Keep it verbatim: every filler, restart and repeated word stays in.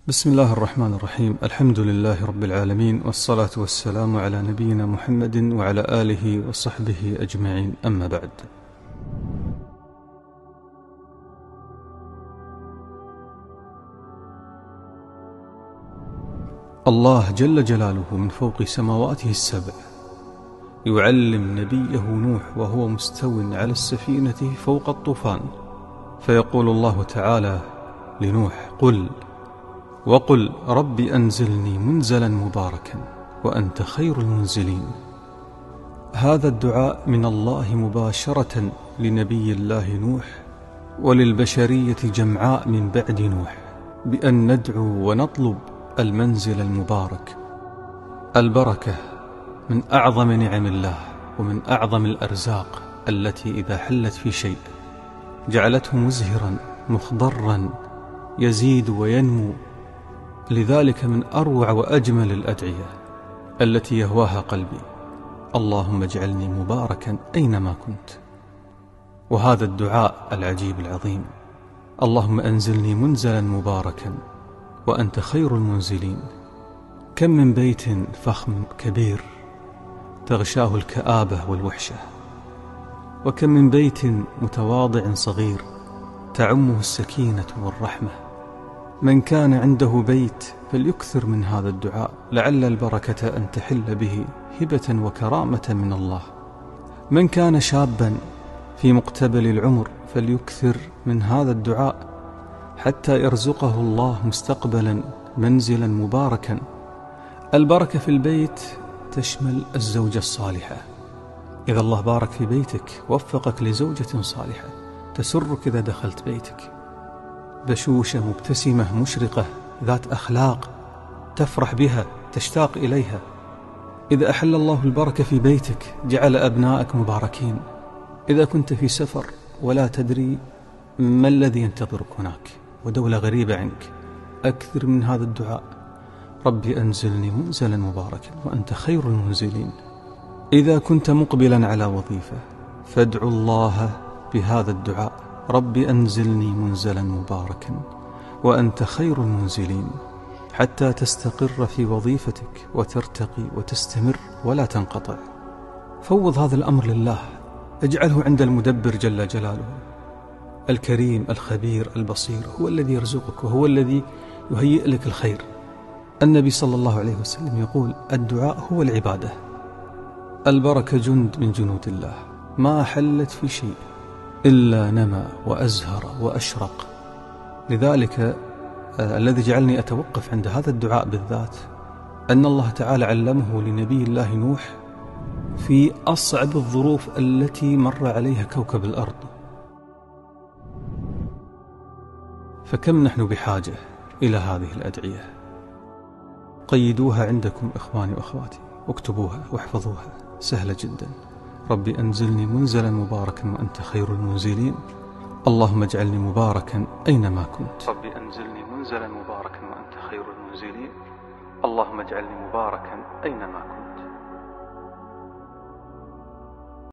بسم الله الرحمن الرحيم. الحمد لله رب العالمين، والصلاة والسلام على نبينا محمد وعلى آله وصحبه أجمعين، أما بعد. الله جل جلاله من فوق سماواته السبع يعلم نبيه نوح وهو مستو على السفينة فوق الطوفان، فيقول الله تعالى لنوح: قل وقل رب أنزلني منزلا مباركا وأنت خير المنزلين. هذا الدعاء من الله مباشرة لنبي الله نوح وللبشرية جمعاء من بعد نوح، بأن ندعو ونطلب المنزل المبارك. البركة من أعظم نعم الله ومن أعظم الأرزاق التي إذا حلت في شيء جعلته مزهرا مخضرا يزيد وينمو. لذلك من أروع وأجمل الأدعية التي يهواها قلبي: اللهم اجعلني مباركا أينما كنت. وهذا الدعاء العجيب العظيم: اللهم أنزلني منزلا مباركا وأنت خير المنزلين. كم من بيت فخم كبير تغشاه الكآبة والوحشة، وكم من بيت متواضع صغير تعمه السكينة والرحمة. من كان عنده بيت فليكثر من هذا الدعاء، لعل البركة أن تحل به هبة وكرامة من الله. من كان شابا في مقتبل العمر فليكثر من هذا الدعاء حتى يرزقه الله مستقبلا منزلا مباركا. البركة في البيت تشمل الزوجة الصالحة. إذا الله بارك في بيتك وفقك لزوجة صالحة تسرك إذا دخلت بيتك، بشوشة مبتسمة مشرقة ذات أخلاق تفرح بها تشتاق إليها. إذا أحل الله البركة في بيتك جعل أبنائك مباركين. إذا كنت في سفر ولا تدري ما الذي ينتظرك هناك ودولة غريبة عنك، أكثر من هذا الدعاء: ربي أنزلني منزلا مباركا وأنت خير المنزلين. إذا كنت مقبلا على وظيفة فادعو الله بهذا الدعاء: ربي أنزلني منزلا مباركا وأنت خير المنزلين، حتى تستقر في وظيفتك وترتقي وتستمر ولا تنقطع. فوض هذا الأمر لله، اجعله عند المدبر جل جلاله الكريم الخبير البصير. هو الذي يرزقك وهو الذي يهيئ لك الخير. النبي صلى الله عليه وسلم يقول: الدعاء هو العبادة. البركة جند من جنود الله، ما حلت في شيء إلا نمى وأزهر وأشرق. لذلك آه الذي جعلني أتوقف عند هذا الدعاء بالذات أن الله تعالى علمه لنبي الله نوح في أصعب الظروف التي مر عليها كوكب الأرض. فكم نحن بحاجة إلى هذه الأدعية. قيدوها عندكم إخواني وأخواتي، واكتبوها واحفظوها، سهلة جدا. ربي أنزلني منزلا مباركا وأنت خير المنزلين. اللهم اجعلني مباركا أينما كنت. ربي أنزلني منزلا مباركا وأنت خير المنزلين. اللهم اجعلني مباركا أينما كنت.